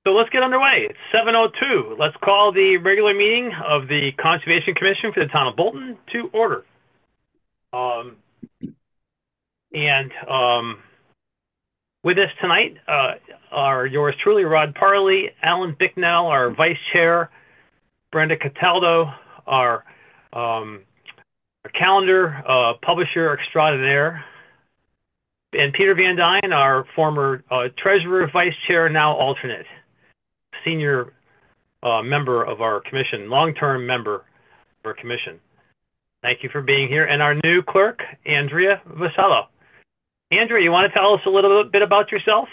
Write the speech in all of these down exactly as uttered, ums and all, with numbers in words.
So let's get underway. It's seven oh two. Let's call the regular meeting of the Conservation Commission for the town of Bolton to order. Um, and um, with us tonight uh, are yours truly, Rod Parley, Alan Bicknell, our vice chair, Brenda Cataldo, our, um, our calendar uh, publisher extraordinaire, and Peter Van Dyne, our former uh, treasurer, vice chair, now alternate, senior uh, member of our commission, long-term member of our commission. Thank you for being here. And our new clerk, Andrea Vasello. Andrea, you want to tell us a little bit about yourself?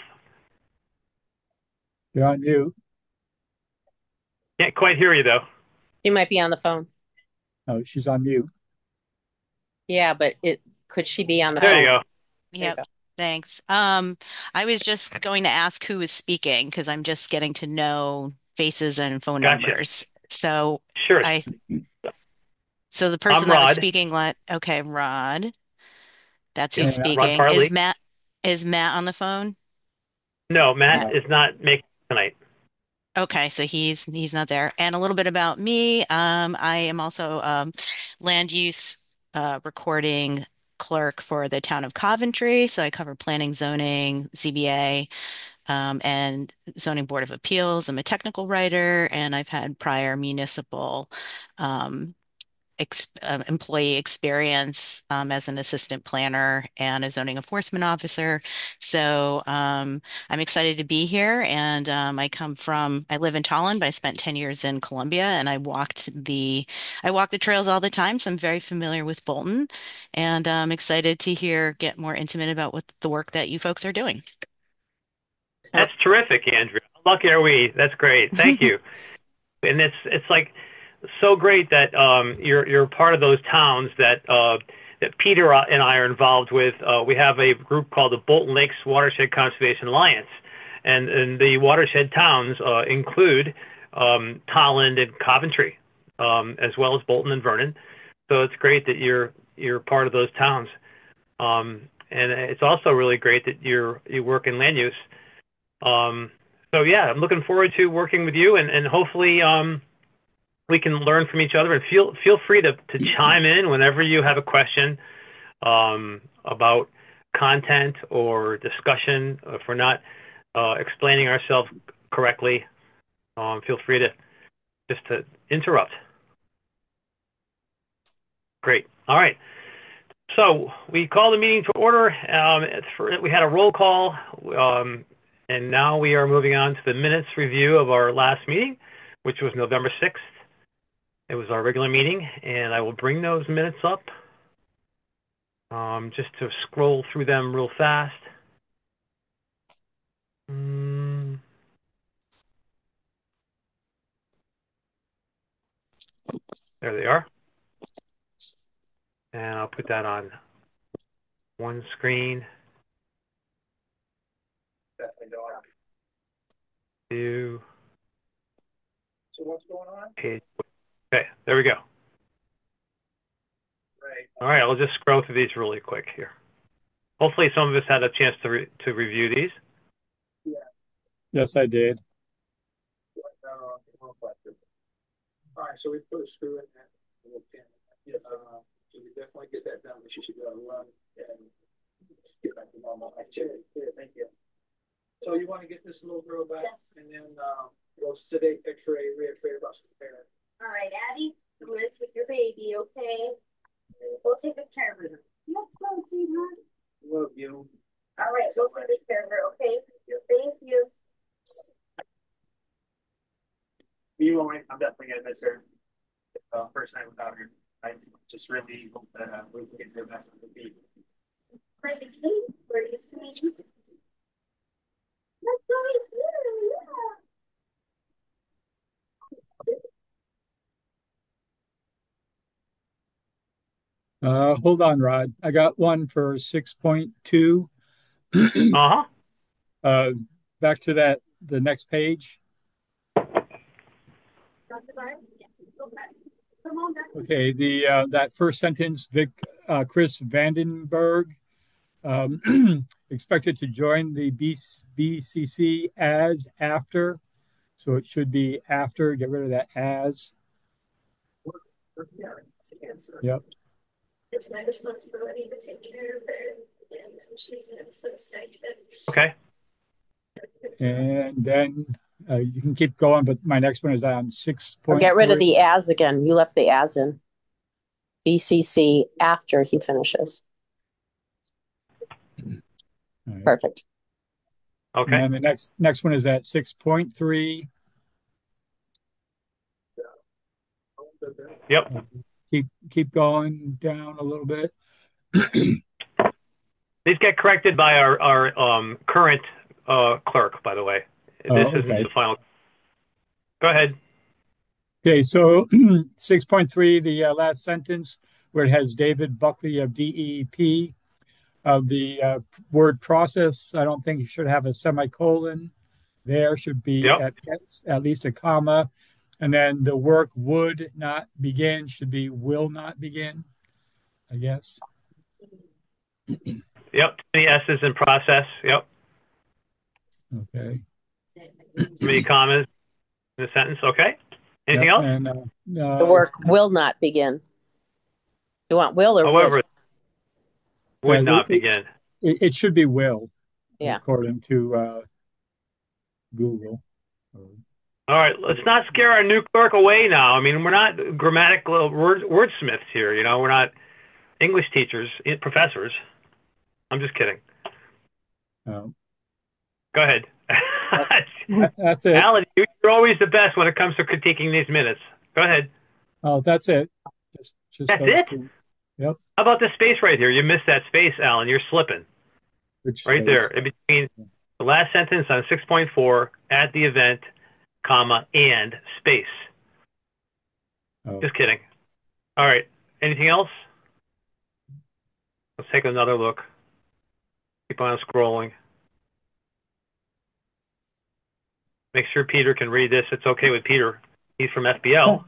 You're on mute. Can't quite hear you, though. You might be on the phone. Oh, she's on mute. Yeah, but it could she be on the There phone? you go. There you Yep. go. Thanks. Um, I was just going to ask who was speaking because I'm just getting to know faces and phone Gotcha. numbers. So Sure. I, so the I'm person that was Rod. speaking, let, okay, Rod, that's who's Yeah. Rod speaking. Is Parley. Matt, is Matt on the phone? No, Matt No. is not making tonight. Okay, so he's he's not there. And a little bit about me. Um, I am also um, land use uh, recording clerk for the town of Coventry. So I cover planning, zoning, Z B A, um, and zoning board of appeals. I'm a technical writer, and I've had prior municipal um, ex uh, employee experience um, as an assistant planner and a zoning enforcement officer. So um, I'm excited to be here. And um, I come from, I live in Tolland, but I spent ten years in Columbia, and I walked the, I walk the trails all the time. So I'm very familiar with Bolton, and I'm excited to hear, get more intimate about what the work that you folks are doing. That's terrific, Andrea. Lucky are we. That's great. Thank you. And it's it's like so great that um, you're you're part of those towns that uh, that Peter and I are involved with. Uh, we have a group called the Bolton Lakes Watershed Conservation Alliance, and, and the watershed towns uh, include um, Tolland and Coventry, um, as well as Bolton and Vernon. So it's great that you're you're part of those towns, um, and it's also really great that you're you work in land use. Um, so yeah, I'm looking forward to working with you, and and hopefully. Um, we can learn from each other, and feel feel free to, to chime in whenever you have a question um, about content or discussion. If we're not uh, explaining ourselves correctly, um, feel free to just to interrupt. Great. All right. So we call the meeting to order. Um, for, we had a roll call, um, and now we are moving on to the minutes review of our last meeting, which was November sixth. It was our regular meeting, and I will bring those minutes up um, just to scroll through them real fast. Mm. There they are. And I'll put that on one screen. Two. So what's going on? Page. Okay, there we go. Right. All right, I'll just scroll through these really quick here. Hopefully some of us had a chance to re to review these. Yeah. Yes, I did. All right, so we put a screw in that little pin. Yes. Uh, so we definitely get that done, but you should be able to run and get back to normal. Actually, yeah, thank you. So you want to get this little girl back, yes, and then uh, we'll sedate, X-ray, re-X-ray, about some hair. All right, Addie, I'm gonna take your baby, okay? We'll take good care of her. Let's go, sweetheart. Love you. All right, so we'll take care of her, okay? Thank you. You won't. I'm definitely gonna miss her. Uh, first night without her. I just really hope that uh, we can get her back on the beat. Right, the cake, where is the baby? Let's go here, yeah. Uh, hold on, Rod. I got one for six point two. Uh-huh. Uh, back to that, the next page. Okay, the uh, that first sentence, Vic, uh, Chris Vandenberg, um, expected to join the B C C as after. So it should be after, get rid of that as. Yep. It's my responsibility to take care of her, and she's been so excited. Okay. And then uh, you can keep going, but my next one is on six Or point get rid of three. the as again. You left the as in. B C C after he finishes. Right. Perfect. Okay. And then the next next one is at six point three. Yep. Keep keep going down a little bit. These get corrected by our, our um, current uh, clerk, by the way. This Oh, isn't okay. the final. Go ahead. Okay, so six point three, the uh, last sentence where it has David Buckley of D E P. Of the uh, word process, I don't think you should have a semicolon. There should be Yep. at, at least a comma. And then the work would not begin should be will not begin, I guess. Yep. Too many S's in process. Yep. Okay. Too many commas in the sentence. Okay. Anything Yep. else? And uh, uh, The work will not begin. You want will or However, would? would uh, not it, begin. it, it should be will, Yeah. according to uh, Google. All right, let's not scare our new clerk away now. I mean, we're not grammatical word, wordsmiths here. You know, we're not English teachers, eh, professors. I'm just kidding. Um, Go ahead. that, that's it. Alan, you're always the best when it comes to critiquing these minutes. Go ahead. Oh, that's it. Just, just That's those it? two. Yep. How about the space right here? You missed that space, Alan. You're slipping. Which Right space? there, in between the last sentence on six point four, at the event, comma, and space. Oh. Just kidding. All right. Anything else? Let's take another look. Keep on scrolling. Make sure Peter can read this. It's okay with Peter. He's from F B L.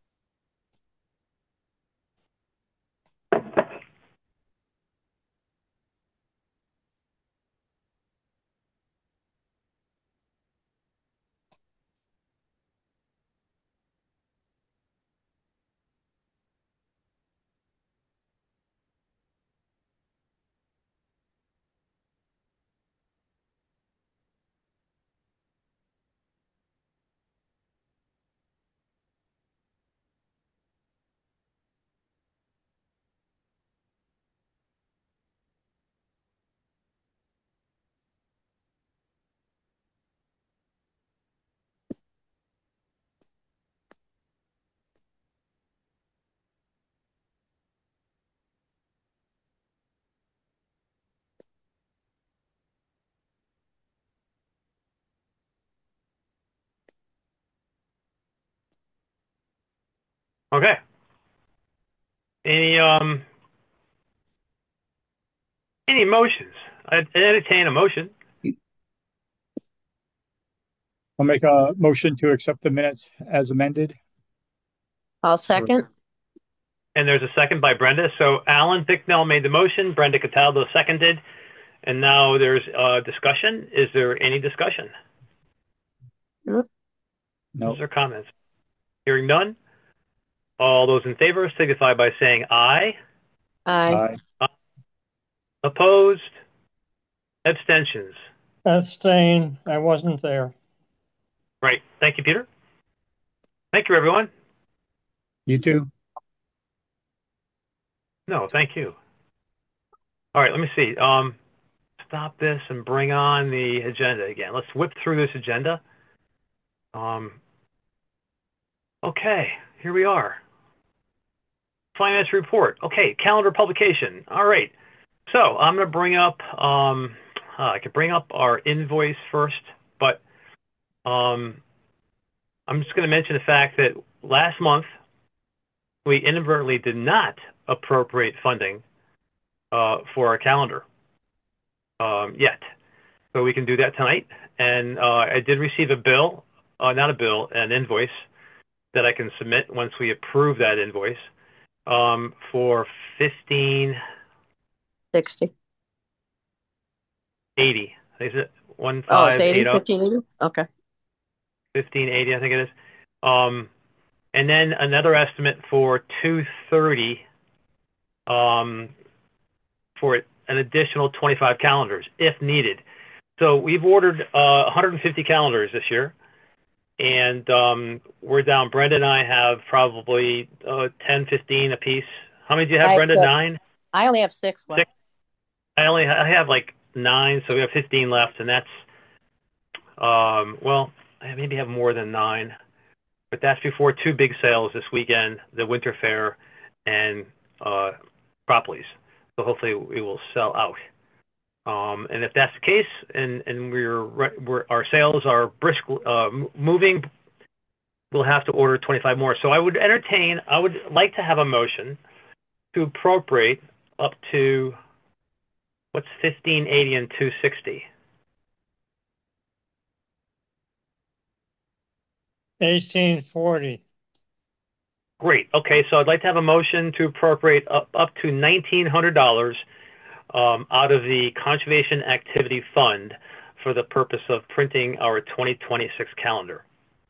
Okay. Any um any emotions? I entertain a motion. I'll make a motion to accept the minutes as amended. I'll second. And there's a second by Brenda. So Alan Bicknell made the motion. Brenda Cataldo seconded. And now there's uh, discussion. Is there any discussion? No. Those are comments. Hearing none. All those in favor signify by saying aye. Aye. Aye. Opposed? Abstentions? Abstain. I wasn't there. Right. Thank you, Peter. Thank you, everyone. You too. No, thank you. All right, let me see. Um, stop this and bring on the agenda again. Let's whip through this agenda. Um, okay, here we are. Finance report. Okay, calendar publication. All right. So I'm going to bring up, um, uh, I could bring up our invoice first, but um, I'm just going to mention the fact that last month we inadvertently did not appropriate funding uh, for our calendar um, yet. So we can do that tonight. And uh, I did receive a bill, uh, not a bill, an invoice that I can submit once we approve that invoice um, for fifteen sixty. eighty. Is it one Oh, five it's eighty, eight oh? fifteen eighty? Okay. fifteen eighty, I think it is. Um, and then another estimate for two thirty um, for an additional twenty-five calendars if needed. So we've ordered uh, one hundred fifty calendars this year, and um, we're down. Brenda and I have probably uh, ten, fifteen apiece. How many do you have, I have Brenda? six. Nine? I only have six left. Six? I only ha- I have like nine, so we have fifteen left, and that's, um, well, I maybe have more than nine, but that's before two big sales this weekend, the Winter Fair and uh, Propolis. So hopefully we will sell out. Um, and if that's the case, and, and we're, we're our sales are brisk uh, moving, we'll have to order twenty-five more. So I would entertain, I would like to have a motion to appropriate up to, what's fifteen eighty and two sixty? Eighteen forty. Great. Okay, so I'd like to have a motion to appropriate up, up to nineteen hundred dollars um, out of the Conservation Activity Fund for the purpose of printing our twenty twenty-six calendar.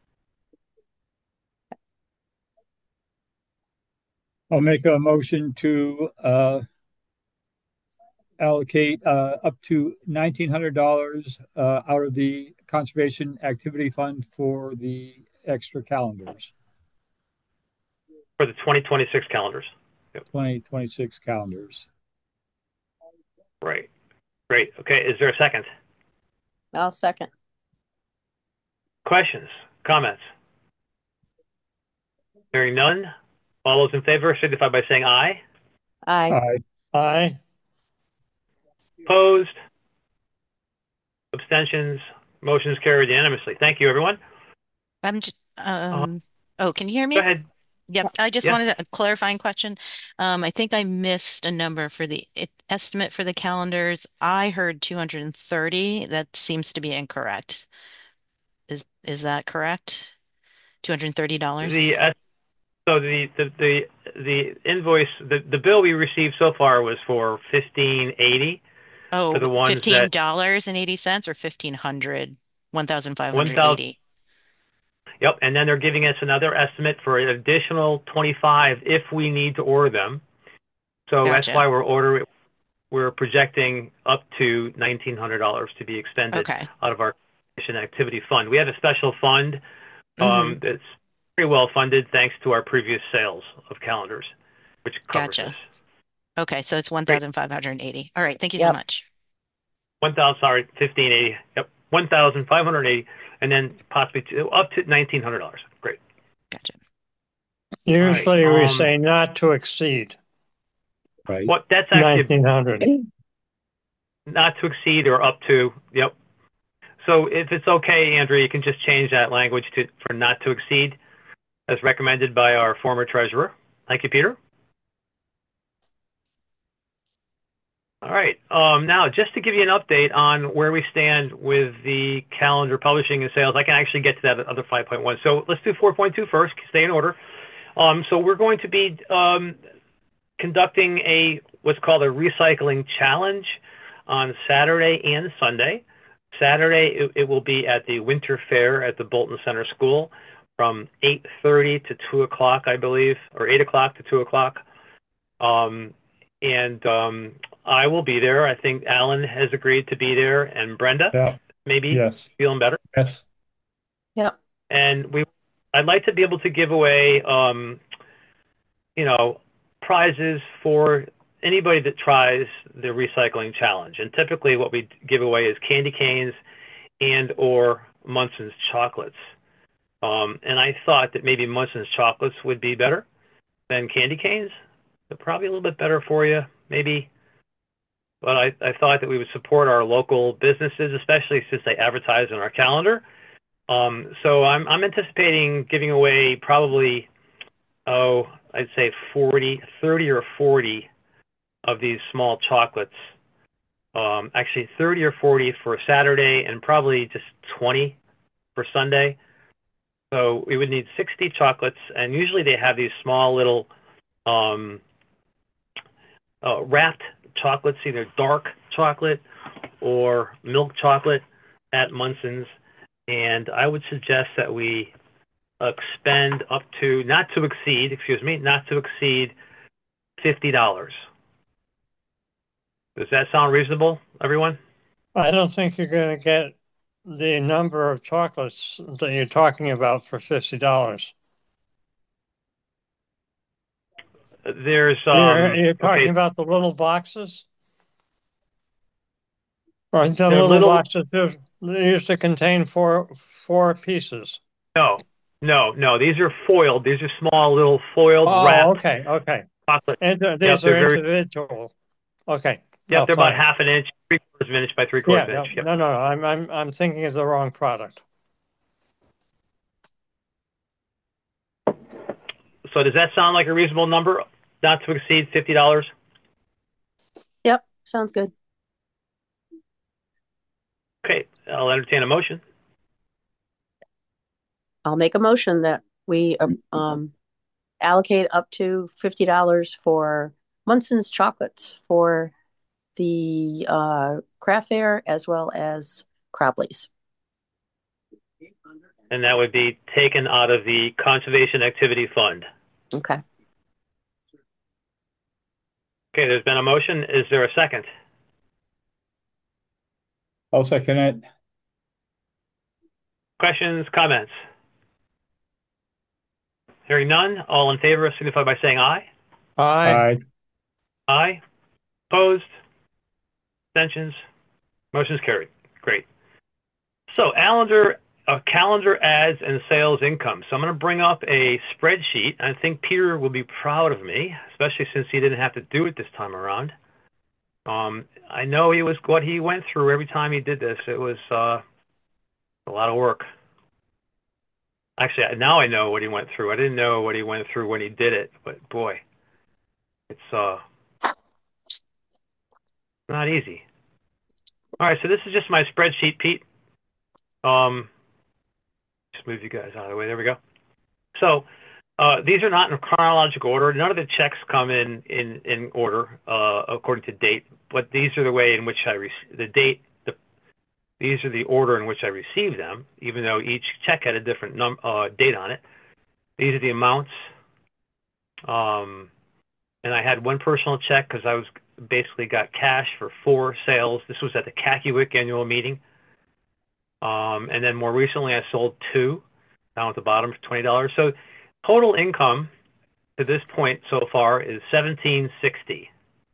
I'll make a motion to uh, allocate uh, up to nineteen hundred dollars uh, out of the Conservation Activity Fund for the extra calendars. For the twenty twenty-six calendars. Yep. twenty twenty-six calendars. Right. Great. Okay, is there a second? I'll second. Questions? Comments? Hearing none. All those in favor signify by saying aye. Aye. Aye. Aye. Opposed? Abstentions? Motion is carried unanimously. Thank you, everyone. I'm just, um, oh, can you hear me? Go ahead. Yep. I just Yeah. wanted a clarifying question. Um, I think I missed a number for the it, estimate for the calendars. I heard two hundred thirty. That seems to be incorrect. Is is that correct? two hundred thirty dollars? The uh, so the the the the invoice the, the bill we received so far was for fifteen eighty. Oh, for the ones fifteen dollars and eighty cents or fifteen hundred, one thousand five hundred eighty. Yep, and then they're giving us another estimate for an additional twenty-five if we need to order them. So that's Gotcha. why we're ordering. We're projecting up to nineteen hundred dollars to be expended Okay. out of our Conservation Activity Fund. We have a special fund um, Mhm. that's pretty well funded thanks to our previous sales of calendars, which covers Gotcha. this. Okay, so it's one thousand five hundred eighty. All right, thank you so Yep. much. One thousand, sorry, fifteen eighty. Yep, one thousand five hundred eighty, and then possibly to, up to nineteen hundred dollars. Great. Gotcha. Usually All right, we um, say not to exceed Right. What that's actually nineteen hundred. not to exceed or up to. Yep. So if it's okay, Andrea, you can just change that language to for not to exceed, as recommended by our former treasurer. Thank you, Peter. All right. Um, now, just to give you an update on where we stand with the calendar publishing and sales, I can actually get to that at other five point one. So let's do four point two first, stay in order. Um, so we're going to be um, conducting a what's called a recycling challenge on Saturday and Sunday. Saturday, it, it will be at the Winter Fair at the Bolton Center School from eight thirty to two o'clock, I believe, or eight o'clock to two o'clock. Um, and um, I will be there. I think Alan has agreed to be there, and Brenda, Yeah. maybe Yes. feeling better. Yes. Yep. And we, I'd like to be able to give away, um, you know, prizes for anybody that tries the recycling challenge. And typically, what we give away is candy canes and or Munson's chocolates. Um, and I thought that maybe Munson's chocolates would be better than candy canes. They're probably a little bit better for you, maybe. But I, I thought that we would support our local businesses, especially since they advertise on our calendar. Um, so I'm, I'm anticipating giving away probably, oh, I'd say forty, thirty or forty of these small chocolates. Um, actually, thirty or forty for Saturday and probably just twenty for Sunday. So we would need sixty chocolates, and usually they have these small little um, uh, wrapped chocolates, either dark chocolate or milk chocolate at Munson's. And I would suggest that we expend up to, not to exceed, excuse me, not to exceed fifty dollars. Does that sound reasonable, everyone? I don't think you're going to get the number of chocolates that you're talking about for fifty dollars. There's, um, You're, you're talking okay, about the little boxes? Or the they're little, little, boxes that used to contain four four pieces? no, no, no. These are foiled. These are small little foiled Oh, wrapped okay, okay. chocolate. And uh, Yep, these they're are very, individual. Okay. yep, Oh, they're about fine. half an inch, three quarters of an inch by three Yeah, quarters of no, an inch. Yep. no, no, no. I'm I'm I'm thinking of the wrong product. So does that sound like a reasonable number, not to exceed fifty dollars? Yep, sounds good. Okay, I'll entertain a motion. I'll make a motion that we uh, um, allocate up to fifty dollars for Munson's chocolates for the uh, craft fair as well as Cropley's. And that would be taken out of the Conservation Activity Fund. Okay. Okay, there's been a motion. Is there a second? I'll second it. Questions, comments? Hearing none, all in favor signify by saying aye. Aye. Aye. Aye. Opposed? Abstentions? Motion's carried. Great. So, calendar, uh, calendar ads and sales income. So I'm going to bring up a spreadsheet. I think Peter will be proud of me, especially since he didn't have to do it this time around. Um, I know he was what he went through every time he did this. It was uh, a lot of work. Actually, now I know what he went through. I didn't know what he went through when he did it, but boy, it's uh, not easy. All right, so this is just my spreadsheet, Pete. Um, just move you guys out of the way. There we go. So uh, these are not in chronological order. None of the checks come in in in order uh, according to date, but these are the way in which I received the date. The these are the order in which I received them, even though each check had a different num uh, date on it. These are the amounts. Um, and I had one personal check because I was basically got cash for four sales. This was at the Kakiwik annual meeting. Um, and then more recently, I sold two down at the bottom for twenty dollars. So total income to this point so far is seventeen sixty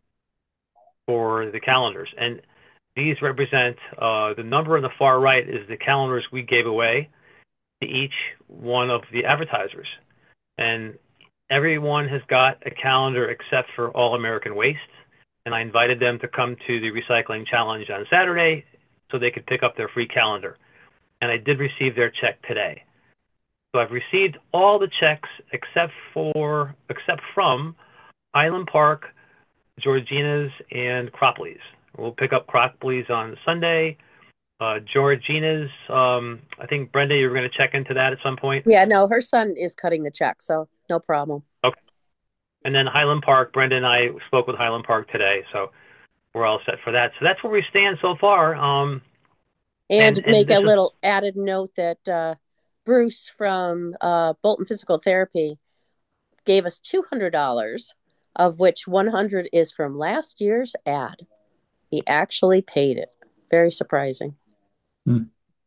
for the calendars. And these represent uh, the number on the far right is the calendars we gave away to each one of the advertisers. And everyone has got a calendar except for All American Waste. And I invited them to come to the recycling challenge on Saturday so they could pick up their free calendar. And I did receive their check today. So I've received all the checks except for, except from Highland Park, Georgina's, and Cropley's. We'll pick up Cropley's on Sunday. Uh, Georgina's, um, I think, Brenda, you were going to check into that at some point. Yeah, no, her son is cutting the check, so no problem. Okay. And then Highland Park, Brenda and I spoke with Highland Park today, so we're all set for that. So that's where we stand so far. Um, and, and, make and a was, little added note that uh, Bruce from uh, Bolton Physical Therapy gave us two hundred dollars, of which one hundred dollars is from last year's ad. He actually paid it. Very surprising. Hmm.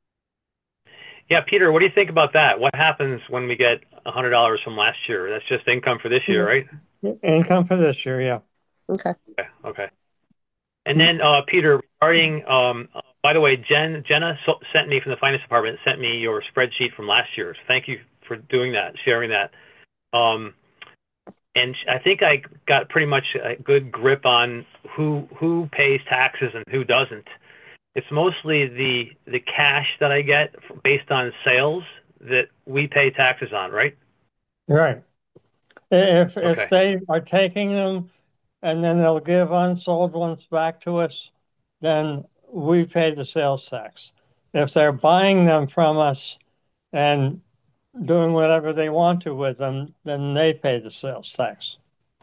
Yeah, Peter, what do you think about that? What happens when we get one hundred dollars from last year? That's just income for this year, right? Income for this year, yeah. Okay. Okay. Okay. And then, uh, Peter, regarding, um, uh, by the way, Jen, Jenna so sent me from the finance department, sent me your spreadsheet from last year. So thank you for doing that, sharing that. Um, and I think I got pretty much a good grip on who who pays taxes and who doesn't. It's mostly the the cash that I get based on sales that we pay taxes on, right? Right. If Okay. if they are taking them and then they'll give unsold ones back to us, then we pay the sales tax. If they're buying them from us and doing whatever they want to with them, then they pay the sales tax.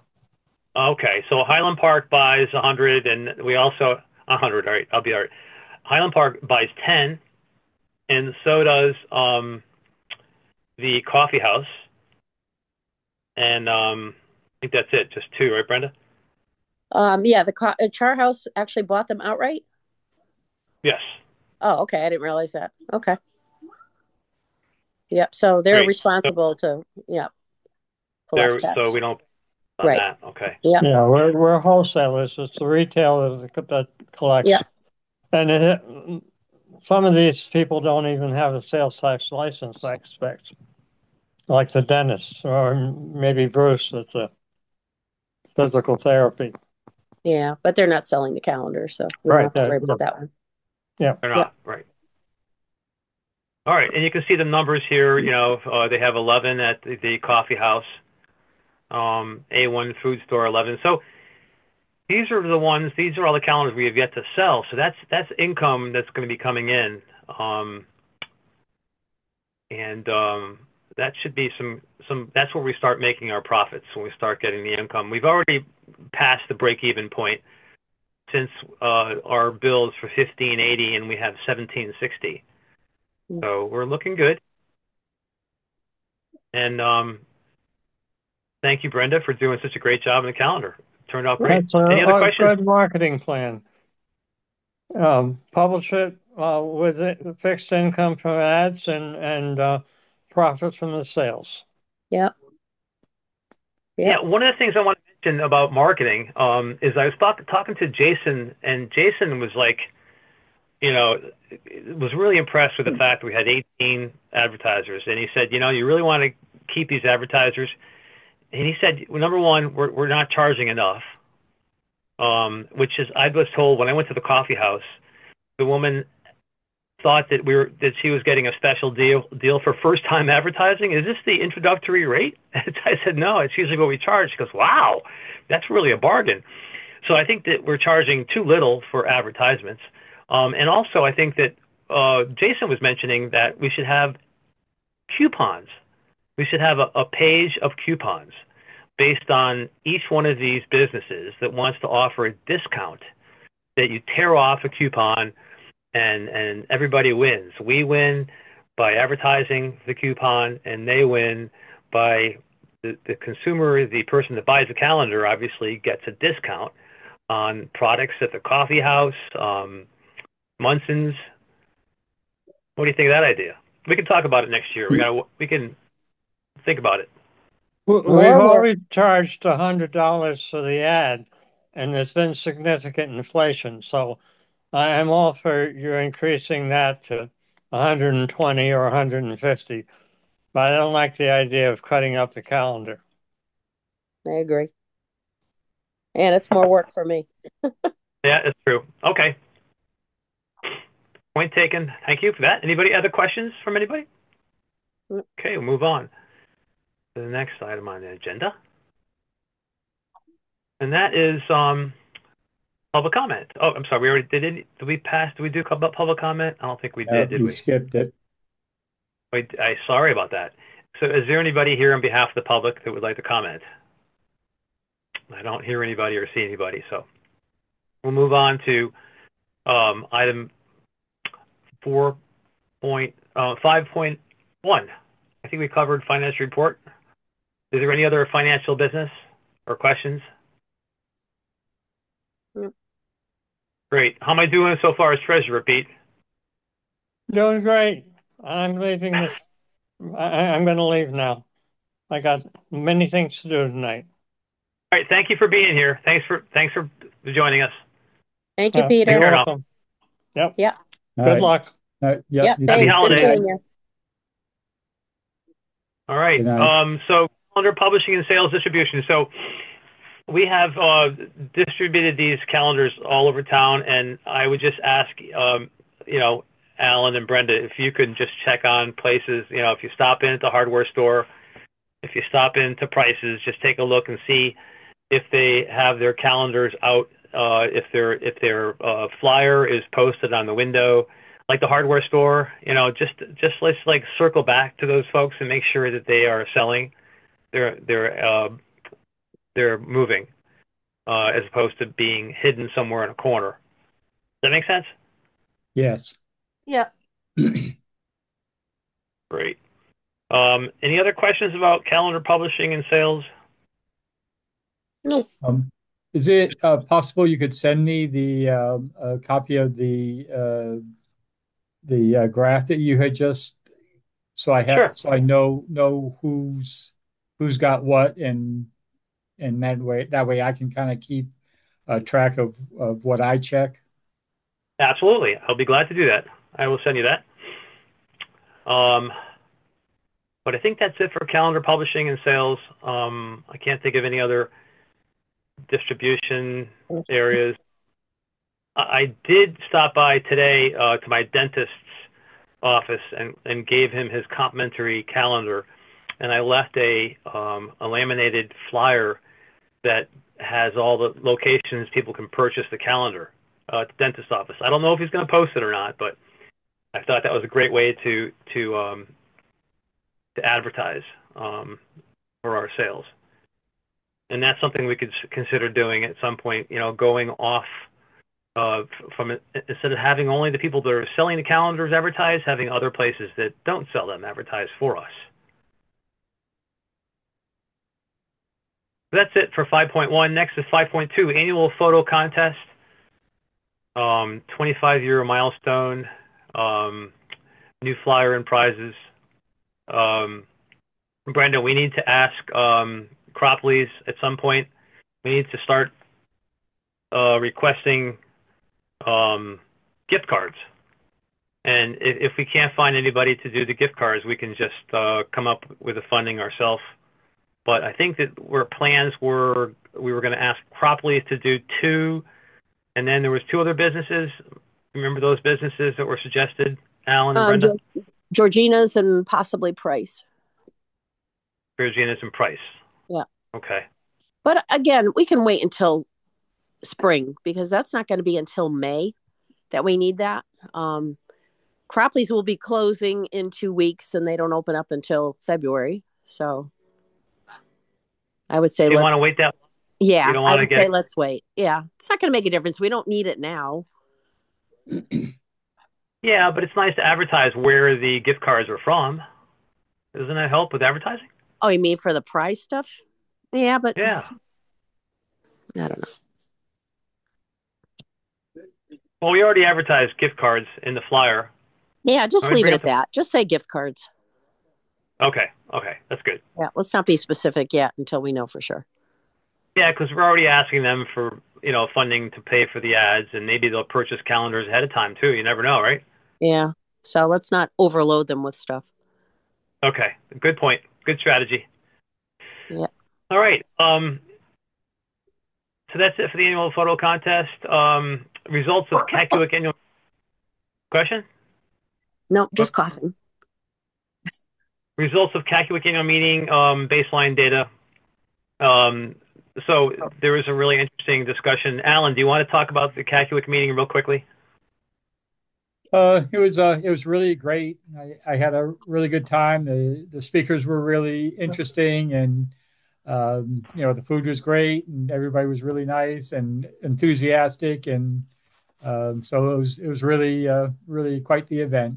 Okay, so Highland Park buys one hundred, and we also one hundred. All right, I'll be all right. Highland Park buys ten, and so does um, the coffee house. And um, I think that's it, just two, right, Brenda? Um, yeah, the co- uh, Char House actually bought them outright. Yes. Oh, okay. I didn't realize that. Okay. Yep. So they're Great. responsible to, yeah, collect There, so tax. we don't on Right. that. Okay. Yeah. Yeah, we're we're wholesalers. It's the retailer that, that collects. Yeah. And it, some of these people don't even have a sales tax license, I expect, like the dentist or maybe Bruce at the physical therapy. Yeah. But they're not selling the calendar, so we don't Right. have to That, worry about that one. yeah. They're Yep. not, right. All right, and you can see the numbers here. You know, uh, they have eleven at the, the coffee house, um, A one food store eleven. So these are the ones. These are all the calendars we have yet to sell. So that's that's income that's going to be coming in, um, and um, that should be some some. That's where we start making our profits, when we start getting the income. We've already passed the break-even point, since uh, our bills for fifteen eighty and we have seventeen sixty. So we're looking good. And um, thank you, Brenda, for doing such a great job in the calendar. It turned out great. That's a, Any other a questions? good marketing plan. Um, publish it uh, with it, fixed income from ads and and uh, profits from the sales. Yeah. Yeah, one of the things I want to mention about marketing um, is I was talk- talking to Jason, and Jason was like, you know, was really impressed with the fact that we had eighteen advertisers. And he said, you know, you really want to keep these advertisers. And he said, well, number one, we're, we're not charging enough, um, which is, I was told when I went to the coffee house, the woman thought that we were that she was getting a special deal deal for first time advertising. Is this the introductory rate? I said, no, it's usually what we charge. She goes, wow, that's really a bargain. So I think that we're charging too little for advertisements. Um, and also I think that uh, Jason was mentioning that we should have coupons. We should have a, a page of coupons based on each one of these businesses that wants to offer a discount, that you tear off a coupon and and everybody wins. We win by advertising the coupon, and they win by the, the consumer, the person that buys the calendar, obviously gets a discount on products at the coffee house, um, Munson's. What do you think of that idea? We can talk about it next year. We got we can think about it. We've always charged a hundred dollars for the ad, and there's been significant inflation. So I am all for you increasing that to one hundred twenty or one hundred fifty, but I don't like the idea of cutting up the calendar. I agree. And it's more work for me. Yeah, it's true. Okay. Point taken. Thank you for that. Anybody other questions from anybody? Okay, we'll move on to the next item on the agenda. And that is um, public comment. Oh, I'm sorry. We already did it. Did we pass? Did we do public comment? I don't think we did, Uh, did we we? skipped it. Wait, I sorry about that. So is there anybody here on behalf of the public that would like to comment? I don't hear anybody or see anybody, so we'll move on to um, item four point uh, five point one. I think we covered financial report. Is there any other financial business or questions? Yep. Great. How am I doing so far as treasurer, Pete? Doing great. I'm leaving this. I, I'm going to leave now. I got many things to do tonight. All right. Thank you for being here. Thanks for thanks for joining us. Thank you, Uh, Peter. You're welcome. Yep. Yeah. All Good right. luck. Uh, yeah, Yeah. you Happy Thanks. too. Good holidays. seeing you. All right. Good night. Um, so calendar publishing and sales distribution. So we have uh, distributed these calendars all over town, and I would just ask, um, you know, Alan and Brenda, if you could just check on places. You know, if you stop in at the hardware store, if you stop into Prices, just take a look and see if they have their calendars out. Uh, if their if their uh, flyer is posted on the window, like the hardware store, you know, just just let's like circle back to those folks and make sure that they are selling. They're they're uh, they're moving, uh, as opposed to being hidden somewhere in a corner. Does that make sense? Yes. Yeah. Great. Um, any other questions about calendar publishing and sales? No. Um, is it uh, possible you could send me the um, a copy of the uh, the uh, graph that you had just so I have Sure. so I know know who's who's got what and and that way that way I can kind of keep uh, track of of what I check. Absolutely. I'll be glad to do that. I will send you that. Um, but I think that's it for calendar publishing and sales. Um, I can't think of any other distribution areas. I, I did stop by today uh, to my dentist's office and, and gave him his complimentary calendar. And I left a, um, a laminated flyer that has all the locations people can purchase the calendar uh, at the dentist's office. I don't know if he's going to post it or not, but I thought that was a great way to to um, to advertise um, for our sales, and that's something we could consider doing at some point. You know, going off uh, from it, instead of having only the people that are selling the calendars advertise, having other places that don't sell them advertise for us. That's it for five point one. Next is five point two, annual photo contest, um, twenty-five year milestone. Um, new flyer and prizes. Um, Brenda, we need to ask um, Cropley's at some point. We need to start uh, requesting um, gift cards. And if, if we can't find anybody to do the gift cards, we can just uh, come up with the funding ourselves. But I think that where plans were, we were going to ask Cropley's to do two, and then there was two other businesses. Remember those businesses that were suggested, Alan and Um, Brenda? Georgina's and possibly Price. Georgina's and Price. Yeah. Okay. But again, we can wait until spring because that's not going to be until May that we need that. Um, Cropley's will be closing in two weeks and they don't open up until February. So I would say You let's want to wait that? Yeah, You don't I want to would get say it? let's wait. Yeah, it's not going to make a difference. We don't need it now. Yeah, but it's nice to advertise where the gift cards are from. Doesn't that help with advertising? Oh, you mean for the prize stuff? Yeah, but Yeah. I don't know. Well, we already advertised gift cards in the flyer. Yeah, just Let me leave bring it up at the- that. Just say gift cards. Okay. Okay. That's good. Yeah, let's not be specific yet until we know for sure. Yeah, because we're already asking them for, you know, funding to pay for the ads, and maybe they'll purchase calendars ahead of time too. You never know, right? Yeah, so let's not overload them with stuff. Okay. Good point. Good strategy. Yeah. All right. Um, so that's it for the annual photo contest. Um, results of Cacuic annual question? No, just coughing. Results of Cacuic annual meeting, um, baseline data. Um, so there was a really interesting discussion. Alan, do you want to talk about the Cacuic meeting real quickly? Uh, it was uh, it was really great. I, I had a really good time. The the speakers were really interesting, and um, you know the food was great, and everybody was really nice and enthusiastic, and um, so it was it was really uh, really quite the event.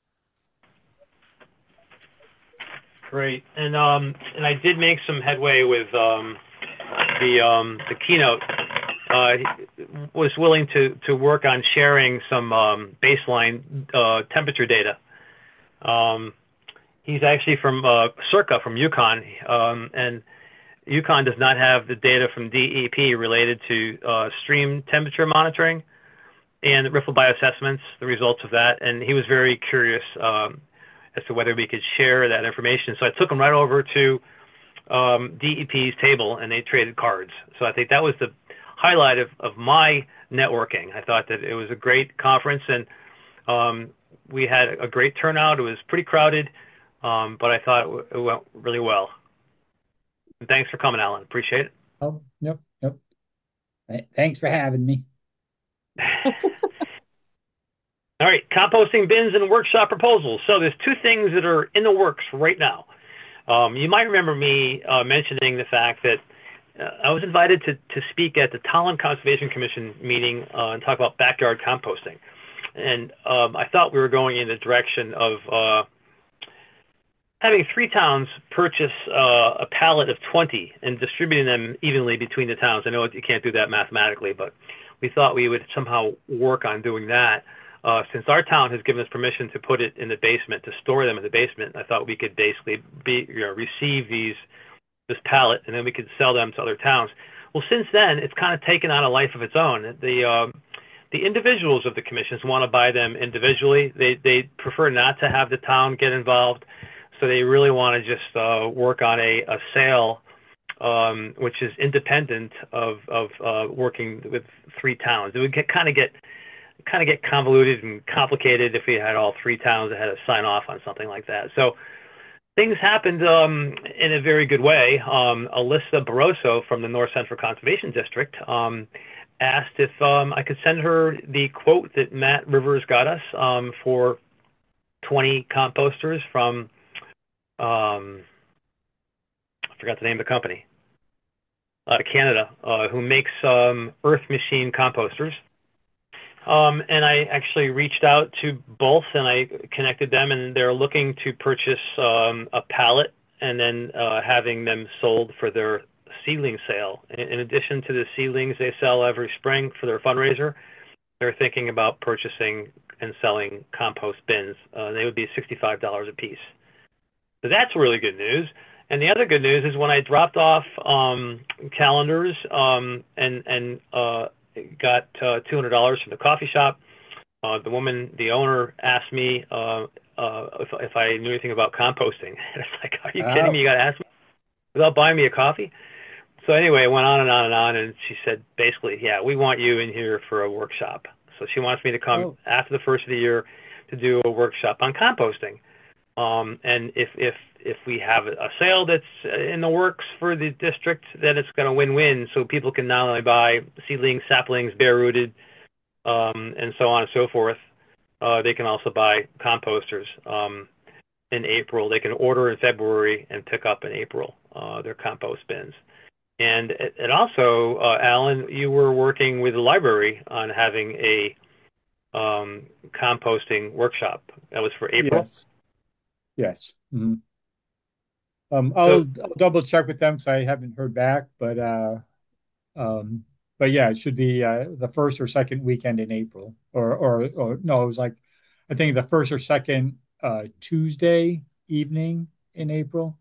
Great, and um, and I did make some headway with um, the um, the keynote. Uh, was willing to to work on sharing some um, baseline uh, temperature data. Um, he's actually from uh, Circa from Yukon, um, and Yukon does not have the data from D E P related to uh, stream temperature monitoring and riffle bioassessments, the results of that. And he was very curious um, as to whether we could share that information. So I took him right over to um, D E P's table, and they traded cards. So I think that was the highlight of, of my networking. I thought that it was a great conference, and um, we had a great turnout. It was pretty crowded, um, but I thought it went really well. And thanks for coming, Alan. Appreciate it. Oh, yep, yep. Thanks for having me. All right, composting bins and workshop proposals. So there's two things that are in the works right now. Um, you might remember me uh, mentioning the fact that uh, I was invited to, to speak at the Tolland Conservation Commission meeting uh, and talk about backyard composting. And um, I thought we were going in the direction of uh, having three towns purchase uh, a pallet of twenty and distributing them evenly between the towns. I know you can't do that mathematically, but we thought we would somehow work on doing that. Uh, since our town has given us permission to put it in the basement, to store them in the basement, I thought we could basically be, you know, receive these this pallet, and then we could sell them to other towns. Well, since then, it's kind of taken on a life of its own. The um, the individuals of the commissions want to buy them individually. They they prefer not to have the town get involved, so they really want to just uh, work on a, a sale, um, which is independent of of uh, working with three towns. It would get kind of get kind of get convoluted and complicated if we had all three towns that had to sign off on something like that. So things happened um, in a very good way. Um, Alyssa Barroso from the North Central Conservation District um, asked if um, I could send her the quote that Matt Rivers got us um, for twenty composters from, um, I forgot the name of the company, out of Canada, uh, who makes um, Earth Machine composters. Um, and I actually reached out to both and I connected them, and they're looking to purchase um, a pallet and then uh, having them sold for their seedling sale. In, in addition to the seedlings they sell every spring for their fundraiser, they're thinking about purchasing and selling compost bins. Uh, they would be sixty-five dollars a piece. So that's really good news. And the other good news is when I dropped off um, calendars um, and, and uh, got uh, two hundred dollars from the coffee shop, uh, the woman, the owner, asked me uh, uh, if, if I knew anything about composting. And it's like, are you Wow. kidding me? You got to ask me without buying me a coffee? So anyway, it went on and on and on, and she said, basically, yeah, we want you in here for a workshop. So she wants me to come Oh. after the first of the year to do a workshop on composting. Um, and if, if, if we have a sale that's in the works for the district, then it's going to win-win. So people can not only buy seedlings, saplings, bare-rooted, um, and so on and so forth, uh, they can also buy composters um, in April. They can order in February and pick up in April uh, their compost bins. And it, it also, uh, Alan, you were working with the library on having a um, composting workshop. That was for April? Yes. Yes. Mm-hmm. Um, I'll, so, I'll double check with them because I haven't heard back, but uh, um, but yeah, it should be uh, the first or second weekend in April, or or or no, it was like I think the first or second uh, Tuesday evening in April.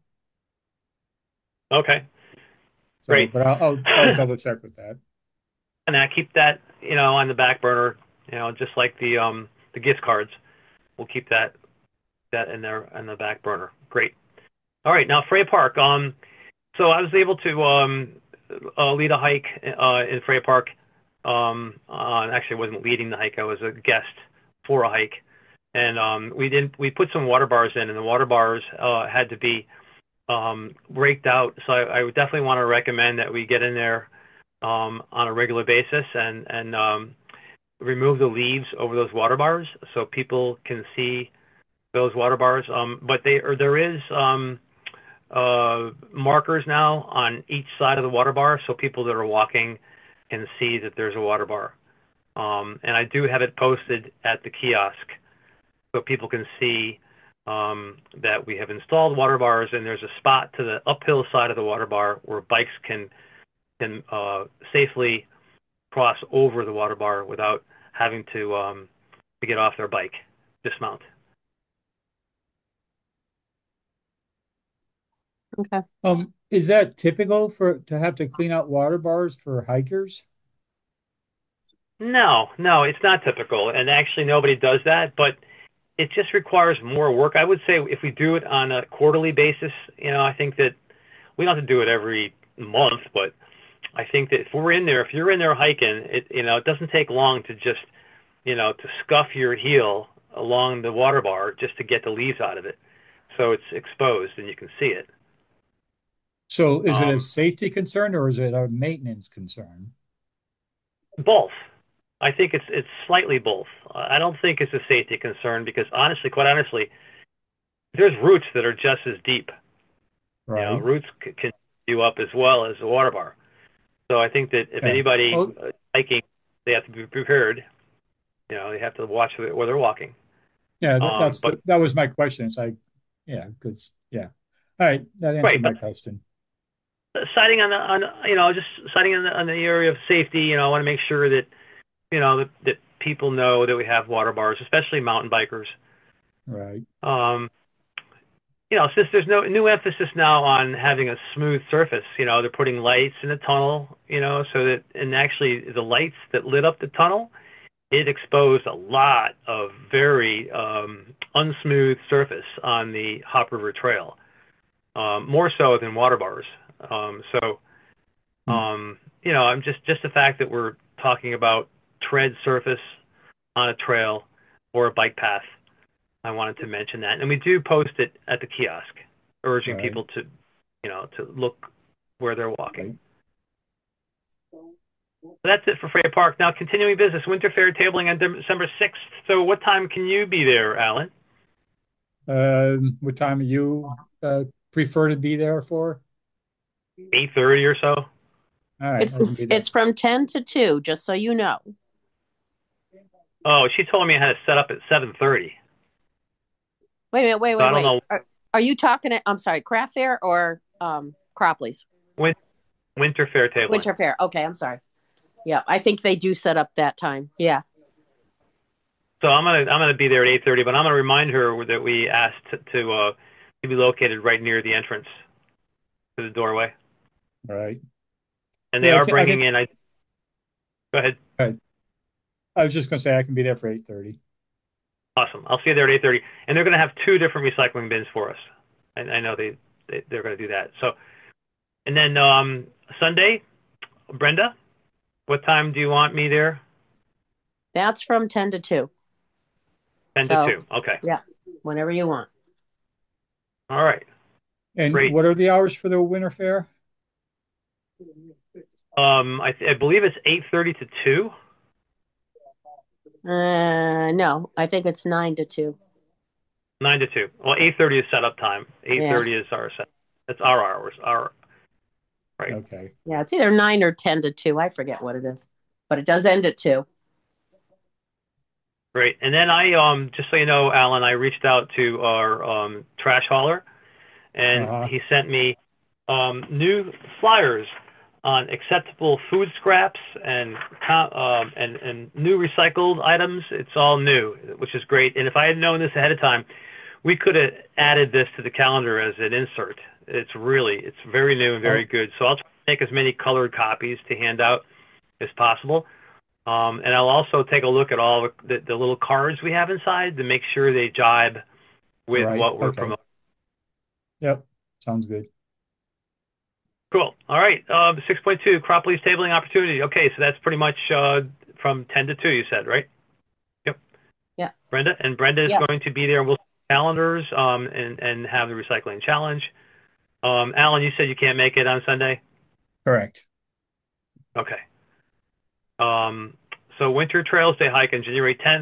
Okay, so, great. But I'll, I'll I'll double check with that. And I keep that you know on the back burner, you know, just like the um the gift cards. We'll keep that that in there in the back burner. Great. All right, now Freya Park. Um, so I was able to um, uh, lead a hike uh, in Freya Park. Um, uh, actually, I wasn't leading the hike; I was a guest for a hike, and um, we didn't. We put some water bars in, and the water bars uh, had to be um, raked out. So I, I would definitely want to recommend that we get in there um, on a regular basis and and um, remove the leaves over those water bars so people can see those water bars. Um, but they or there is um, uh, markers now on each side of the water bar, so people that are walking can see that there's a water bar. Um, and I do have it posted at the kiosk, so people can see um, that we have installed water bars, and there's a spot to the uphill side of the water bar where bikes can can uh, safely cross over the water bar without having to um, to get off their bike, dismount. Okay. Um, is that typical for to have to clean out water bars for hikers? No, no, it's not typical, and actually nobody does that, but it just requires more work. I would say if we do it on a quarterly basis, you know, I think that we don't have to do it every month, but I think that if we're in there, if you're in there hiking, it, you know, it doesn't take long to just, you know, to scuff your heel along the water bar just to get the leaves out of it. So it's exposed and you can see it. So is it a Um, safety concern or is it a maintenance concern? both. I think it's it's slightly both. I don't think it's a safety concern because honestly, quite honestly, there's roots that are just as deep. Right. You know, roots c- can you up as well as the water bar. So I think that if Yeah. anybody Oh, uh, hiking, they have to be prepared. You know, they have to watch where they're walking. yeah, that, Um, that's but the, that was my question. It's like, yeah, good. Yeah. All right, that Right, answered my but question. citing on the on you know just citing on the on the area of safety, you know, I want to make sure that you know that that people know that we have water bars, especially mountain bikers. Right. Um, you know, since there's no new emphasis now on having a smooth surface, you know, they're putting lights in the tunnel, you know, so that and actually the lights that lit up the tunnel, it exposed a lot of very um, unsmooth surface on the Hop River Trail, um, more so than water bars. Um, so, Hmm. um, you know, I'm just just the fact that we're talking about tread surface on a trail or a bike path. I wanted to mention that, and we do post it at the kiosk, urging Right. people to, you know, to look where they're walking. Right. So that's it for Freya Park. Now, continuing business, Winter Fair tabling on December sixth. So what time can you be there, Alan? Um, what time do you uh, prefer to be there for? eight thirty or so? All right, It's I can be there. it's from ten to two, just so you know. Oh, she told me I had to set up at seven thirty. Wait a minute, wait, So I wait, don't wait. know. Are, are you talking at, I'm sorry, Craft Fair or um Cropley's? Win- Winter Fair tabling. Winter Fair. Okay, I'm sorry. Yeah, I think they do set up that time. Yeah. So I'm gonna I'm gonna be there at eight thirty, but I'm gonna remind her that we asked to to, uh, to be located right near the entrance to the doorway, Right. and they Yeah, I, are can, I bringing think. in. I go ahead. Right. I was just going to say I can be there for eight thirty. Awesome. I'll see you there at eight thirty, and they're gonna have two different recycling bins for us. I, I know they, they they're gonna do that. So, and then um, Sunday, Brenda, what time do you want me there? That's from ten to two. ten So, to two. Okay. yeah, whenever you want. All right. And Great. what are the hours for the winter fair? Um, I, I believe it's eight thirty to two. Uh, no, I think it's nine to two. Nine to two. Well, eight thirty is setup time. Eight Yeah. thirty is our set. That's our hours. Our right. Okay. Yeah, it's either nine or ten to two. I forget what it is, but it does end at two. Great. And then I um just so you know, Alan, I reached out to our um trash hauler, and Uh-huh. he sent me um new flyers on acceptable food scraps and co- um and and new recycled items. It's all new, which is great. And if I had known this ahead of time, we could have added this to the calendar as an insert. It's really, it's very new and very Oh, good. So I'll try to make as many colored copies to hand out as possible. Um, and I'll also take a look at all the, the little cards we have inside to make sure they jibe with right. what we're Okay. promoting. Yep. Sounds good. Cool. All right. Um, six point two, crop leaf tabling opportunity. Okay, so that's pretty much uh, from ten to two, you said, right? Yep. Yeah. Brenda, and Brenda is Yeah. going to be there. We'll calendars um, and, and have the recycling challenge. Um, Alan, you said you can't make it on Sunday? Correct. Okay. Um, so Winter Trails Day hike on January tenth.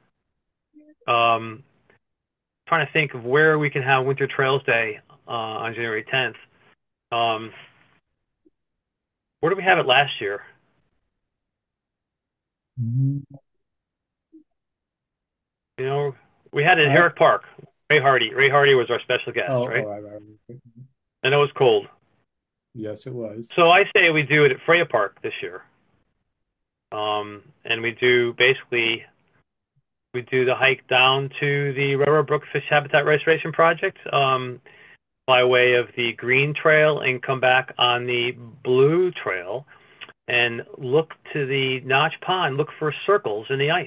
Um, trying to think of where we can have Winter Trails Day uh, on January tenth. Um, where did we have it last year? Mhm. You know, we had it at I, Herrick Park. Ray Hardy. Ray Hardy was our special guest, oh, right? oh, I, I, And it was cold. yes, it was. So I say we do it at Freya Park this year. Um, and we do basically, we do the hike down to the Railroad Brook Fish Habitat Restoration Project um, by way of the Green Trail and come back on the Blue Trail and look to the Notch Pond, look for circles in the ice.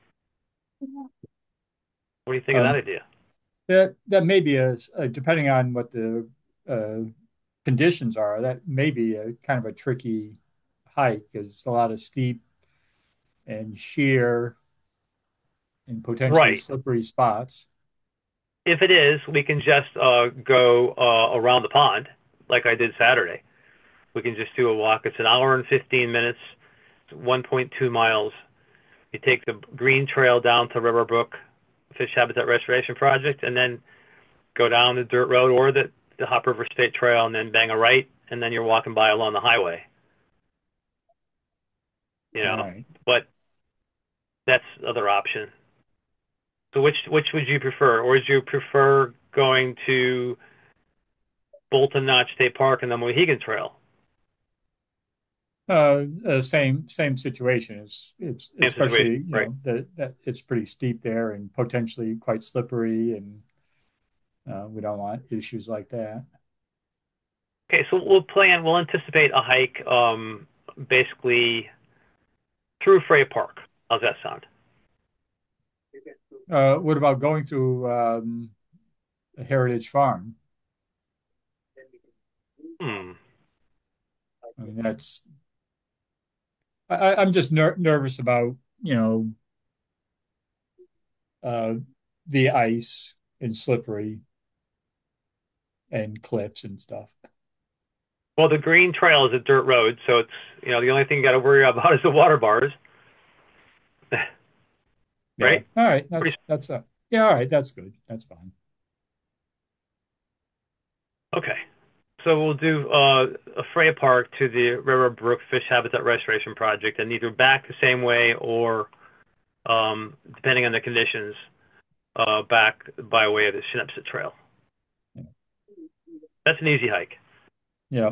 What do you think of that Um, idea? that that may be a, a depending on what the uh, conditions are. That may be a kind of a tricky hike because it's a lot of steep and sheer and potentially Right. slippery spots. If it is, we can just uh, go uh, around the pond like I did Saturday. We can just do a walk. It's an hour and fifteen minutes, it's one point two miles. You take the Green Trail down to River Brook Fish Habitat Restoration Project and then go down the dirt road or the, the Hop River State Trail and then bang a right, and then you're walking by along the highway. You know, Right. but that's the other option. So which which would you prefer? Or would you prefer going to Bolton Notch State Park and the Mohegan Trail? Uh, uh, same same situation. It's it's Same especially situation, you right? know that that it's pretty steep there and potentially quite slippery, and uh, we don't want issues like that. Okay, so we'll plan, we'll anticipate a hike um, basically through Freya Park. How's that sound? Uh, what about going through um, Heritage Farm? Hmm. I mean, that's I, I'm just ner nervous about you know uh, the ice and slippery and cliffs and stuff. Well, the green trail is a dirt road, so it's, you know, the only thing you got to worry about is the water bars, Yeah. right? All right. Pretty, That's that's uh yeah. All right. That's good. That's fine. okay. So we'll do uh, a Freya Park to the River Brook Fish Habitat Restoration Project, and either back the same way or, um, depending on the conditions, uh, back by way of the Shinneps Trail. Yeah. That's an easy hike. Yeah.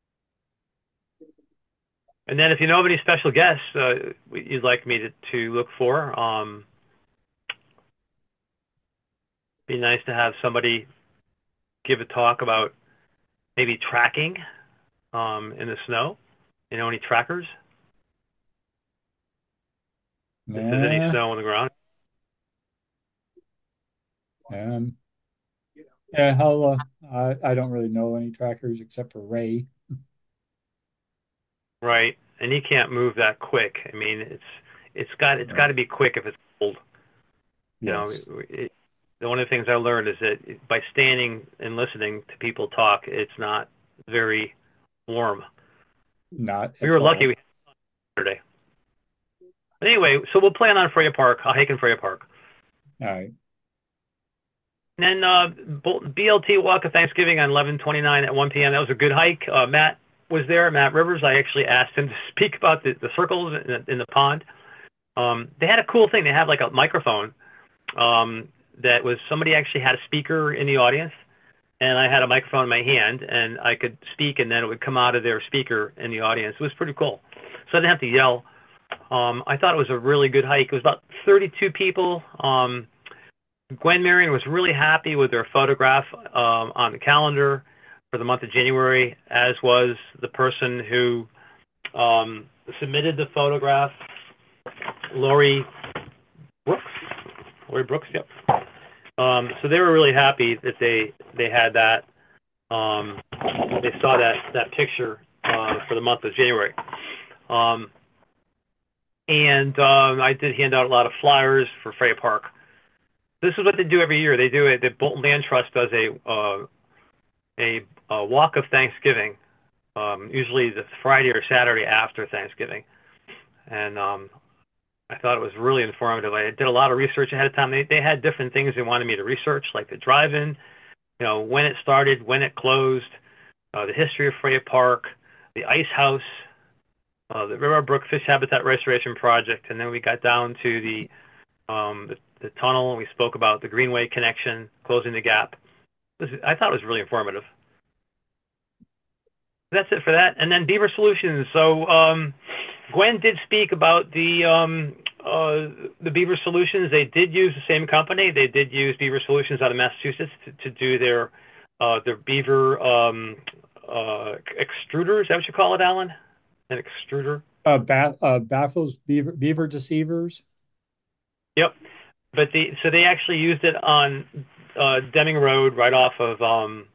And then if you know of any special guests uh, you'd like me to, to look for, um, be nice to have somebody give a talk about maybe tracking um, in the snow. You know, any trackers? If there's any Nah. snow on the ground. Um. Yeah. I'll, uh, I I don't really know any trackers except for Ray. Right. And he can't move that quick. I mean, it's it's got it's got Right. to be quick if it's cold. You know, Yes. it, one of the things I learned is that by standing and listening to people talk, it's not very warm. Not We at were lucky all. we had yesterday. But anyway, so we'll plan on Freya Park. I'll hike in Freya Park. All right. And then uh, B L T Walk of Thanksgiving on eleven twenty-nine at one p m That was a good hike. Uh, Matt was there, Matt Rivers. I actually asked him to speak about the, the circles in the, in the pond. Um, they had a cool thing. They had like a microphone um, that was somebody actually had a speaker in the audience, and I had a microphone in my hand, and I could speak, and then it would come out of their speaker in the audience. It was pretty cool. So I didn't have to yell. Um, I thought it was a really good hike. It was about thirty-two people. Um, Gwen Marion was really happy with their photograph um, on the calendar for the month of January, as was the person who um, submitted the photograph, Lori Brooks. Lori Brooks, yep. Um, so they were really happy that they they had that. Um, they saw that that picture uh, for the month of January. Um, and um, I did hand out a lot of flyers for Freya Park. This is what they do every year. They do it. The Bolton Land Trust does a uh, a, a walk of Thanksgiving, um, usually the Friday or Saturday after Thanksgiving, and um, I thought it was really informative. I did a lot of research ahead of time. They they had different things they wanted me to research, like the drive-in, you know, when it started, when it closed, uh, the history of Freya Park, the ice house, uh, the River Brook Fish Habitat Restoration Project, and then we got down to the um, the, the tunnel, and we spoke about the Greenway connection, closing the gap. This is, I thought it was really informative. That's it for that. And then Beaver Solutions. So um, Gwen did speak about the um, uh, the Beaver Solutions. They did use the same company. They did use Beaver Solutions out of Massachusetts to, to do their uh, their beaver um, uh, extruder. Is that what you call it, Alan? An extruder? Uh, ba uh, baffles beaver beaver deceivers. Yep. But the so they actually used it on uh, Deming Road, right off of um,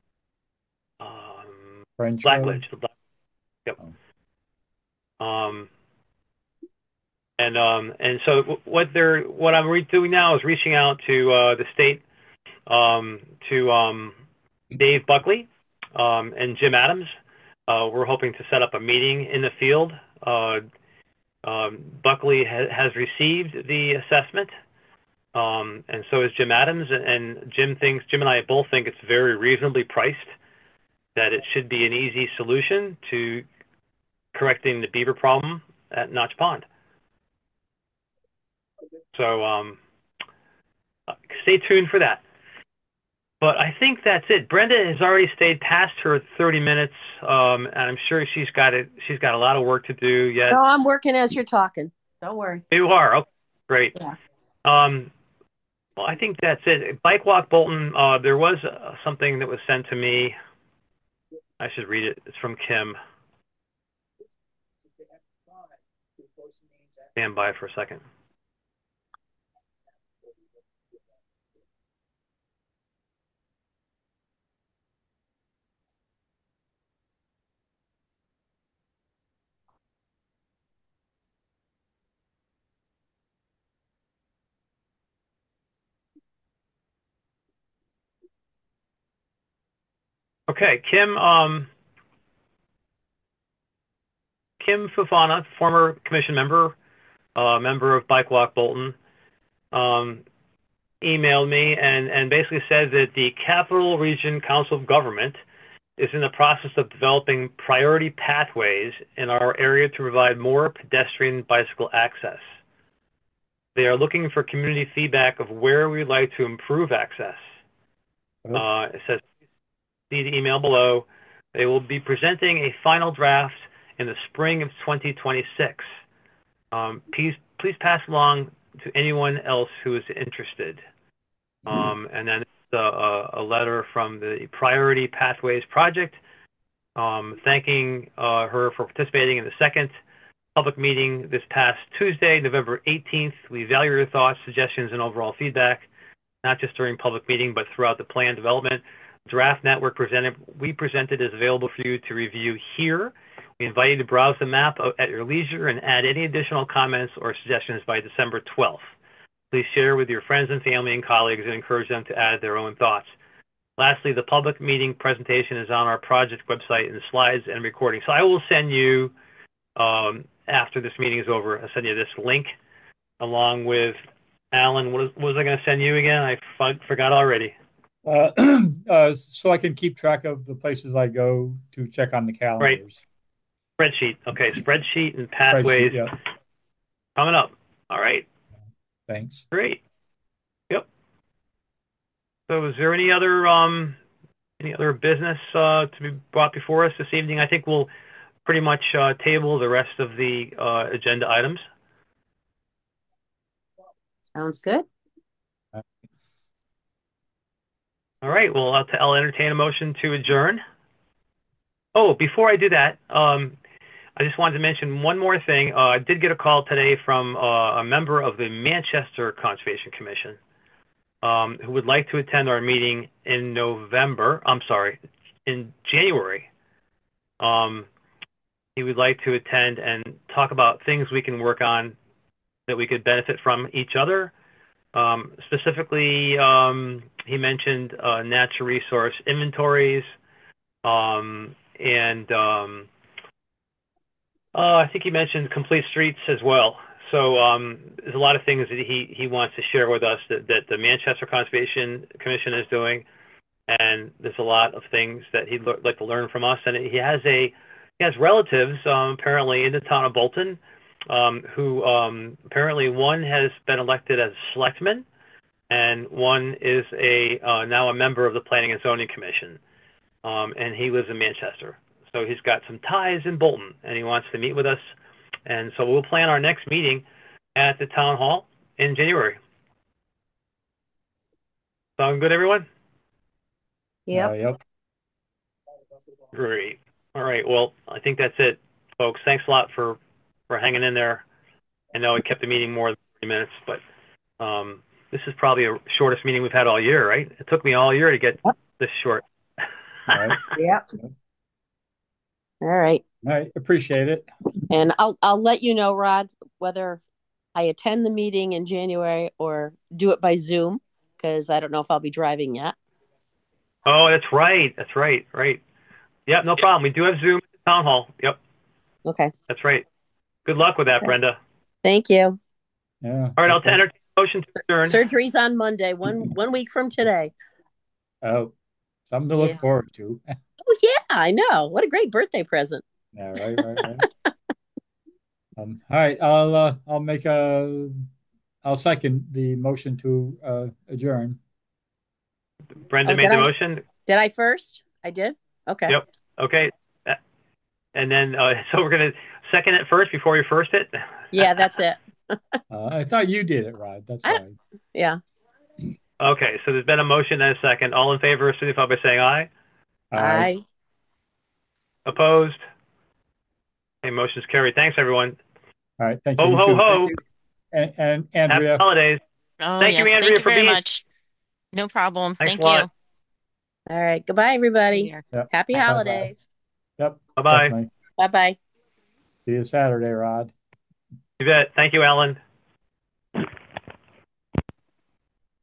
um, French Blackledge. Road. Black, yep. Oh. Um, and um, and so what they're what I'm re doing now is reaching out to uh, the state, um, to um, Dave Buckley um, and Jim Adams. Uh, we're hoping to set up a meeting in the field. Uh, um, Buckley ha has received the assessment. Um, and so is Jim Adams, and Jim thinks, Jim and I both think it's very reasonably priced, that it should be an easy solution to correcting the beaver problem at Notch Pond. So um, stay tuned for that. but I think that's it. Brenda has already stayed past her thirty minutes, um, and I'm sure she's got it. She's got a lot of work to do yet. No, I'm working as you're talking. Don't worry. You are. Okay, great. Yeah. Um, well, I think that's it. Bike Walk Bolton, uh, there was uh, something that was sent to me. I should read it. It's from Kim. Stand by for a second. Okay, Kim, um, Kim Fufana, former commission member, uh, member of Bike Walk Bolton, um, emailed me and, and basically said that the Capital Region Council of Government is in the process of developing priority pathways in our area to provide more pedestrian bicycle access. They are looking for community feedback of where we'd like to improve access. Uh, it says, see the email below. They will be presenting a final draft in the spring of twenty twenty-six. Um, please, please pass along to anyone else who is interested. Um, and then a, a letter from the Priority Pathways Project, um, thanking uh, her for participating in the second public meeting this past Tuesday, November eighteenth. We value your thoughts, suggestions, and overall feedback, not just during public meeting, but throughout the plan development. Draft network presented, we presented is available for you to review here. We invite you to browse the map at your leisure and add any additional comments or suggestions by December twelfth. Please share with your friends and family and colleagues and encourage them to add their own thoughts. Lastly, the public meeting presentation is on our project website in slides and recording. So I will send you, um, after this meeting is over, I'll send you this link along with Alan. What was, what was I going to send you again? I forgot already. Uh, uh, so I can keep track of the places I go to check on the calendars. Right. Spreadsheet. Okay, spreadsheet and pathways. Spreadsheet, yeah. Coming up. All right. Thanks. Great. Yep. So is there any other um, any other business uh, to be brought before us this evening? I think we'll pretty much uh, table the rest of the uh, agenda items. Sounds good. All right. Well, I'll, I'll entertain a motion to adjourn. Oh, before I do that, um, I just wanted to mention one more thing. Uh, I did get a call today from uh, a member of the Manchester Conservation Commission um, who would like to attend our meeting in November. I'm sorry, in January. Um, he would like to attend and talk about things we can work on that we could benefit from each other. Um, specifically, um, he mentioned uh, natural resource inventories, um, and um, uh, I think he mentioned complete streets as well. So um, there's a lot of things that he, he wants to share with us that, that the Manchester Conservation Commission is doing, and there's a lot of things that he'd like to learn from us. And he has a he has relatives um, apparently in the town of Bolton. Um, who um, apparently one has been elected as selectman, and one is a uh, now a member of the Planning and Zoning Commission, um, and he lives in Manchester. So he's got some ties in Bolton, and he wants to meet with us. And so we'll plan our next meeting at the town hall in January. Sound good, everyone? Yep. Uh, yep. Great. All right. Well, I think that's it, folks. Thanks a lot for for hanging in there. I know it kept the meeting more than thirty minutes, but um, this is probably the shortest meeting we've had all year, right? It took me all year to get this short. All right. Yep. All right. All right. Appreciate it. And I'll I'll let you know, Rod, whether I attend the meeting in January or do it by Zoom, because I don't know if I'll be driving yet. Oh, that's right. That's right. Right. Yep. No problem. We do have Zoom at the town hall. Yep. Okay. That's right. Good luck with that, Brenda. Thank you. Yeah. All right. I'll entertain a motion to adjourn. Surgery's on Monday, one one week from today. Oh, something to look Yeah. forward to. Oh yeah, I know. What a great birthday present. Yeah. Right. Right. Right. um. All right. I'll. Uh, I'll make a. I'll second the motion to uh, adjourn. Brenda Oh, made did the I? motion. Did I first? I did? Okay. Yep. Okay. Uh, And then, uh, so we're going to second it first before you first it? Yeah, that's it. Uh, I thought you did it, Rod. That's I why. Yeah. Okay, so there's been a motion and a second. All in favor, signify by saying aye. Aye. I Opposed? Okay, motion's carried. Thanks, everyone. All right. Thank you. Ho, You ho, too. ho. Thank you. And, and Happy Andrea. holidays. Oh, Thank you, yes. Andrea, Thank you for very being- much. No problem. Thanks Thank a lot. you. All right. Goodbye, everybody. Here. Yep. Happy Bye-bye. holidays. Yep. Bye-bye. Definitely. Bye bye. See you Saturday, Rod. You bet. Thank you, Alan.